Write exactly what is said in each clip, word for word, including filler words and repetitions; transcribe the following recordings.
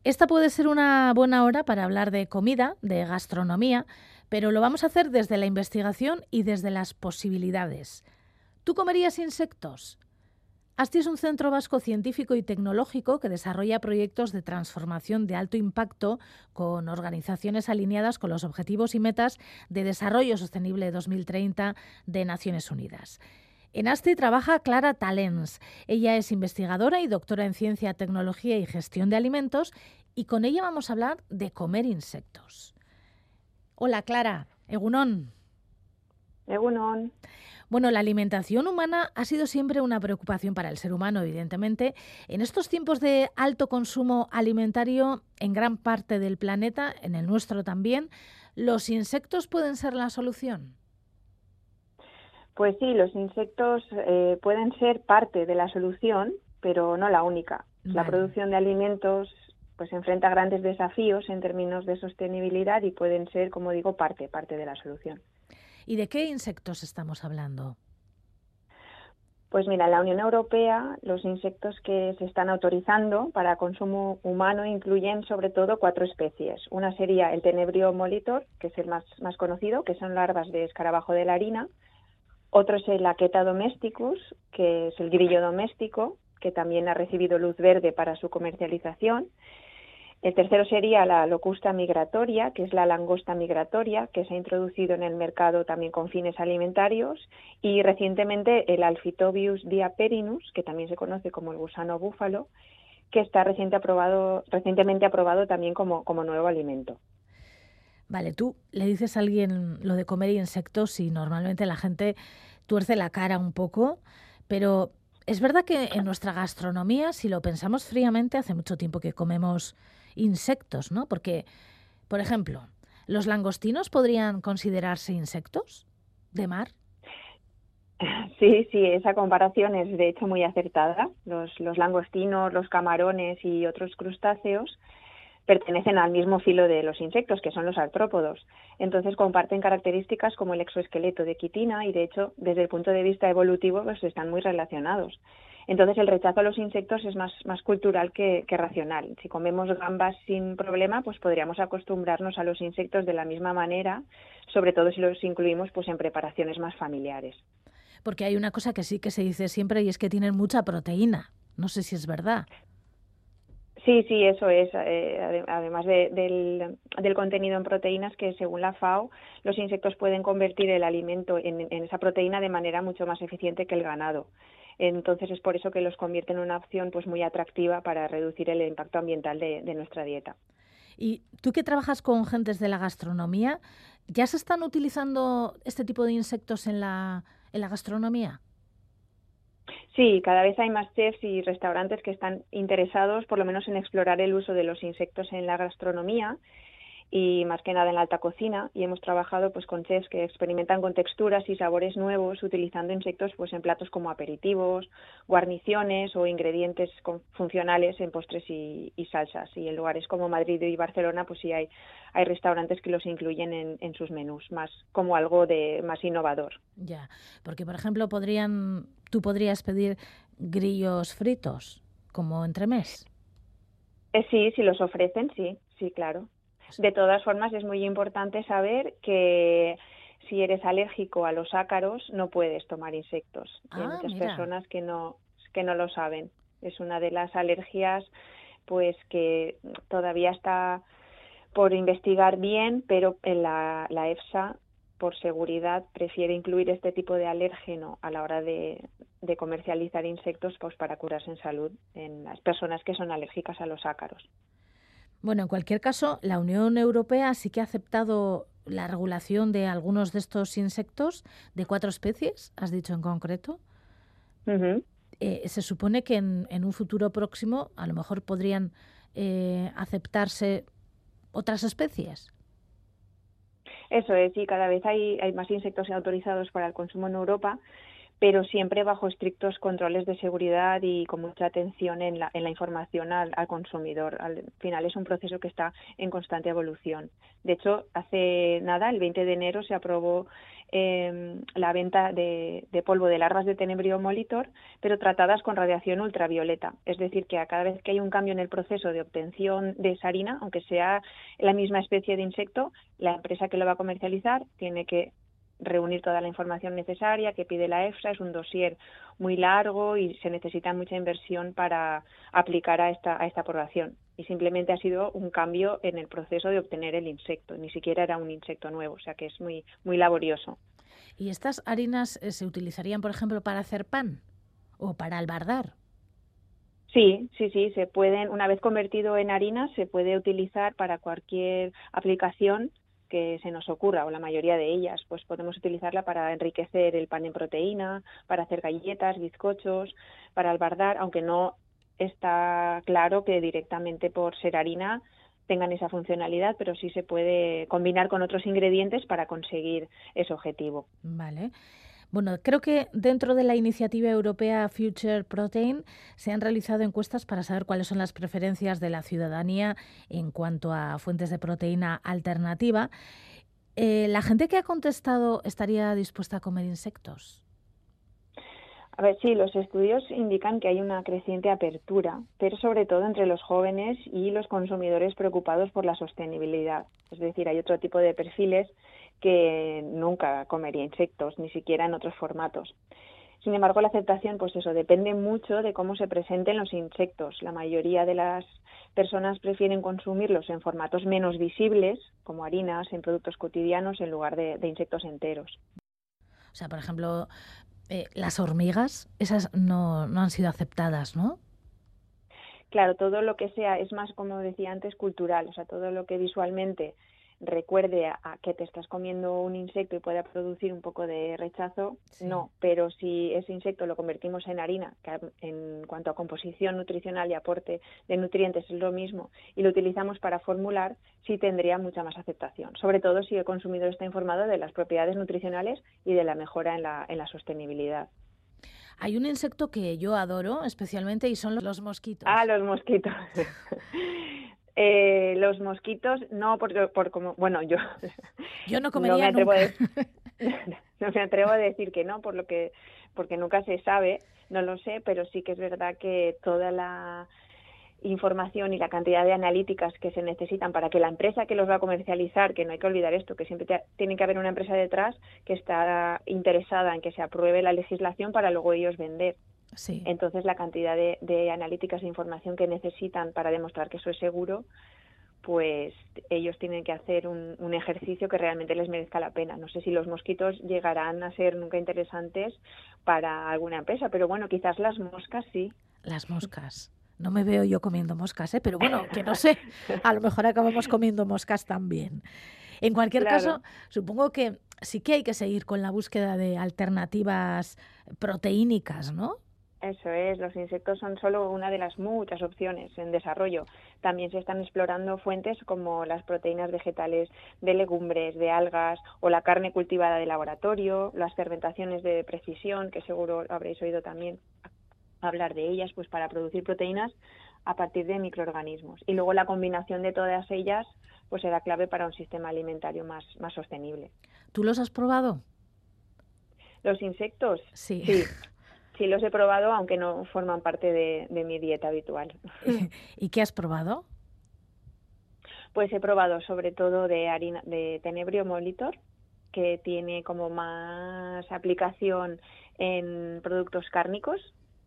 Esta puede ser una buena hora para hablar de comida, de gastronomía, pero lo vamos a hacer desde la investigación y desde las posibilidades. ¿Tú comerías insectos? ASTI es un centro vasco científico y tecnológico que desarrolla proyectos de transformación de alto impacto con organizaciones alineadas con los objetivos y metas de desarrollo sostenible dos mil treinta de Naciones Unidas. En ASTI trabaja Clara Talens. Ella es investigadora y doctora en Ciencia, Tecnología y Gestión de Alimentos y con ella vamos a hablar de comer insectos. Hola Clara, Egunon. Egunon. Bueno, la alimentación humana ha sido siempre una preocupación para el ser humano, evidentemente. En estos tiempos de alto consumo alimentario en gran parte del planeta, en el nuestro también, ¿los insectos pueden ser la solución? Pues sí, los insectos eh, pueden ser parte de la solución, pero no la única. Vale. La producción de alimentos pues enfrenta grandes desafíos en términos de sostenibilidad y pueden ser, como digo, parte, parte de la solución. ¿Y de qué insectos estamos hablando? Pues mira, en la Unión Europea los insectos que se están autorizando para consumo humano incluyen sobre todo cuatro especies. Una sería el Tenebrio molitor, que es el más, más conocido, que son larvas de escarabajo de la harina. Otro es el Aqueta domesticus, que es el grillo doméstico, que también ha recibido luz verde para su comercialización. El tercero sería la Locusta migratoria, que es la langosta migratoria, que se ha introducido en el mercado también con fines alimentarios. Y recientemente el Alphitobius diaperinus, que también se conoce como el gusano búfalo, que está reciente aprobado, recientemente aprobado también como, como nuevo alimento. Vale, tú le dices a alguien lo de comer insectos y normalmente la gente tuerce la cara un poco, pero es verdad que en nuestra gastronomía, si lo pensamos fríamente, hace mucho tiempo que comemos insectos, ¿no? Porque, por ejemplo, ¿los langostinos podrían considerarse insectos de mar? Sí, sí, esa comparación es de hecho muy acertada. Los, los langostinos, los camarones y otros crustáceos pertenecen al mismo filo de los insectos, que son los artrópodos. Entonces comparten características como el exoesqueleto de quitina y, de hecho, desde el punto de vista evolutivo, pues están muy relacionados. Entonces el rechazo a los insectos es más, más cultural que, que racional. Si comemos gambas sin problema, pues podríamos acostumbrarnos a los insectos de la misma manera, sobre todo si los incluimos pues en preparaciones más familiares. Porque hay una cosa que sí que se dice siempre y es que tienen mucha proteína. No sé si es verdad. Sí, sí, eso es. Eh, además de, del, del contenido en proteínas, que según la FAO, los insectos pueden convertir el alimento en, en esa proteína de manera mucho más eficiente que el ganado. Entonces es por eso que los convierte en una opción pues muy atractiva para reducir el impacto ambiental de, de nuestra dieta. Y tú que trabajas con gentes de la gastronomía, ¿ya se están utilizando este tipo de insectos en la, en la gastronomía? Sí, cada vez hay más chefs y restaurantes que están interesados por lo menos en explorar el uso de los insectos en la gastronomía y más que nada en la alta cocina, y hemos trabajado pues con chefs que experimentan con texturas y sabores nuevos utilizando insectos pues en platos como aperitivos, guarniciones o ingredientes funcionales en postres y, y salsas. Y en lugares como Madrid y Barcelona pues sí hay, hay restaurantes que los incluyen en, en sus menús más como algo de más innovador. Ya, porque por ejemplo podrían, tú podrías pedir grillos fritos como entremés. Eh, sí, si los ofrecen, sí, sí, claro. De todas formas, es muy importante saber que si eres alérgico a los ácaros, no puedes tomar insectos. Y hay Ah, muchas mira. personas que no, que no lo saben. Es una de las alergias pues que todavía está por investigar bien, pero en la, la EFSA, por seguridad, prefiere incluir este tipo de alérgeno a la hora de, de comercializar insectos pues para curarse en salud en las personas que son alérgicas a los ácaros. Bueno, en cualquier caso, la Unión Europea sí que ha aceptado la regulación de algunos de estos insectos, de cuatro especies, has dicho en concreto. Uh-huh. Eh, se supone que en, en un futuro próximo a lo mejor podrían eh, aceptarse otras especies. Eso es, y cada vez hay, hay más insectos autorizados para el consumo en Europa, pero siempre bajo estrictos controles de seguridad y con mucha atención en la, en la información al, al consumidor. Al final es un proceso que está en constante evolución. De hecho, hace nada, el veinte de enero, se aprobó eh, la venta de, de polvo de larvas de Tenebrio molitor, pero tratadas con radiación ultravioleta. Es decir, que a cada vez que hay un cambio en el proceso de obtención de esa harina, aunque sea la misma especie de insecto, la empresa que lo va a comercializar tiene que reunir toda la información necesaria que pide la EFSA. Es un dossier muy largo y se necesita mucha inversión para aplicar a esta, a esta aprobación. Y simplemente ha sido un cambio en el proceso de obtener el insecto. Ni siquiera era un insecto nuevo, o sea que es muy, muy laborioso. ¿Y estas harinas eh, se utilizarían, por ejemplo, para hacer pan o para albardar? Sí, sí, sí, se pueden, una vez convertido en harina, se puede utilizar para cualquier aplicación que se nos ocurra, o la mayoría de ellas. Pues podemos utilizarla para enriquecer el pan en proteína, para hacer galletas, bizcochos, para albardar, aunque no está claro que directamente por ser harina tengan esa funcionalidad, pero sí se puede combinar con otros ingredientes para conseguir ese objetivo. Vale. Bueno, creo que dentro de la iniciativa europea Future Protein se han realizado encuestas para saber cuáles son las preferencias de la ciudadanía en cuanto a fuentes de proteína alternativa. Eh, ¿La gente que ha contestado estaría dispuesta a comer insectos? A ver, sí, los estudios indican que hay una creciente apertura, pero sobre todo entre los jóvenes y los consumidores preocupados por la sostenibilidad. Es decir, hay otro tipo de perfiles que nunca comería insectos, ni siquiera en otros formatos. Sin embargo, la aceptación, pues eso, depende mucho de cómo se presenten los insectos. La mayoría de las personas prefieren consumirlos en formatos menos visibles, como harinas, en productos cotidianos, en lugar de, de insectos enteros. O sea, por ejemplo, eh, las hormigas, esas no, no han sido aceptadas, ¿no? Claro, todo lo que sea, es más, como decía antes, cultural, o sea, todo lo que visualmente recuerde a, a que te estás comiendo un insecto y pueda producir un poco de rechazo, sí. No, pero si ese insecto lo convertimos en harina, que en cuanto a composición nutricional y aporte de nutrientes es lo mismo, y lo utilizamos para formular, sí tendría mucha más aceptación, sobre todo si el consumidor está informado de las propiedades nutricionales y de la mejora en la, en la sostenibilidad. Hay un insecto que yo adoro especialmente y son los mosquitos. Ah, los mosquitos. Eh, los mosquitos, no, porque por como, bueno, yo, yo no comería no me atrevo nunca. A decir, no me atrevo a decir que no, por lo que, porque nunca se sabe, no lo sé, pero sí que es verdad que toda la información y la cantidad de analíticas que se necesitan para que la empresa que los va a comercializar, que no hay que olvidar esto, que siempre te, tiene que haber una empresa detrás que está interesada en que se apruebe la legislación para luego ellos vender. Sí. Entonces, la cantidad de, de analíticas e información que necesitan para demostrar que eso es seguro, pues ellos tienen que hacer un, un ejercicio que realmente les merezca la pena. No sé si los mosquitos llegarán a ser nunca interesantes para alguna empresa, pero bueno, quizás las moscas sí. Las moscas. No me veo yo comiendo moscas, ¿eh? Pero bueno, que no sé, a lo mejor acabamos comiendo moscas también. En cualquier Claro. caso, supongo que sí que hay que seguir con la búsqueda de alternativas proteínicas, ¿no? Eso es, los insectos son solo una de las muchas opciones en desarrollo. También se están explorando fuentes como las proteínas vegetales de legumbres, de algas o la carne cultivada de laboratorio, las fermentaciones de precisión, que seguro habréis oído también hablar de ellas, pues para producir proteínas a partir de microorganismos. Y luego la combinación de todas ellas pues será clave para un sistema alimentario más, más sostenible. ¿Tú los has probado? ¿Los insectos? Sí. Sí. Sí, los he probado, aunque no forman parte de, de mi dieta habitual. ¿Y qué has probado? Pues he probado sobre todo de harina de Tenebrio molitor, que tiene como más aplicación en productos cárnicos.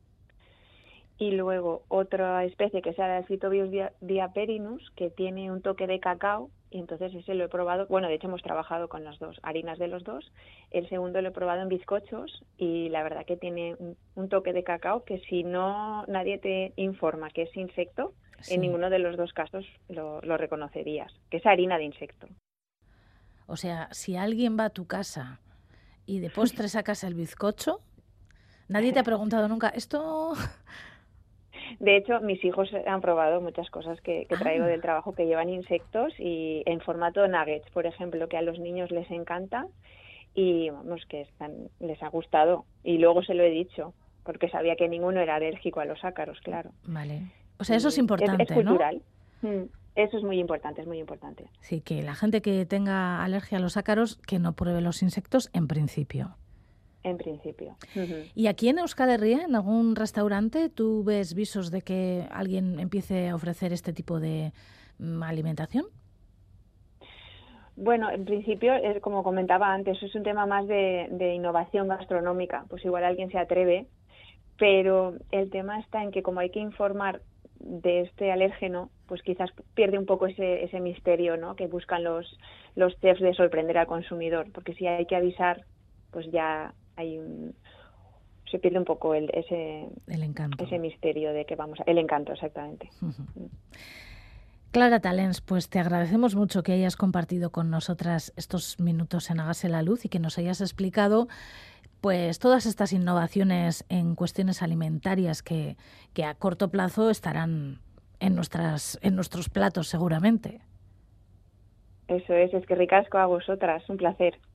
Y luego otra especie que es el Phytobius diaperinus, que tiene un toque de cacao, y entonces ese lo he probado, bueno, de hecho hemos trabajado con las dos, harinas de los dos. El segundo lo he probado en bizcochos y la verdad que tiene un, un toque de cacao que si no nadie te informa que es insecto, sí. En ninguno de los dos casos lo, lo reconocerías, que es harina de insecto. O sea, si alguien va a tu casa y de postre sacas el bizcocho, nadie te ha preguntado nunca, ¿esto...? De hecho, mis hijos han probado muchas cosas que, que traigo ah. del trabajo que llevan insectos y en formato nuggets, por ejemplo, que a los niños les encanta y vamos, que están, les ha gustado. Y luego se lo he dicho, porque sabía que ninguno era alérgico a los ácaros, claro. Vale. O sea, eso es importante, es, es cultural. ¿no? Mm, Eso es muy importante, es muy importante. Sí, que la gente que tenga alergia a los ácaros, que no pruebe los insectos en principio. En principio. Uh-huh. ¿Y aquí en Euskal Herria, en algún restaurante, tú ves visos de que alguien empiece a ofrecer este tipo de mm, alimentación? Bueno, en principio, es, como comentaba antes, es un tema más de, de innovación gastronómica. Pues igual alguien se atreve, pero el tema está en que como hay que informar de este alérgeno, pues quizás pierde un poco ese, ese misterio, ¿no?, que buscan los, los chefs de sorprender al consumidor, porque si hay que avisar, pues ya hay un, se pierde un poco el, ese, el encanto. ese misterio de que vamos a, el encanto, exactamente. Uh-huh. Clara Talens, pues te agradecemos mucho que hayas compartido con nosotras estos minutos en Hágase la Luz y que nos hayas explicado pues todas estas innovaciones en cuestiones alimentarias que, que a corto plazo estarán en nuestras en nuestros platos seguramente. Eso es, es que ricasco a vosotras, un placer.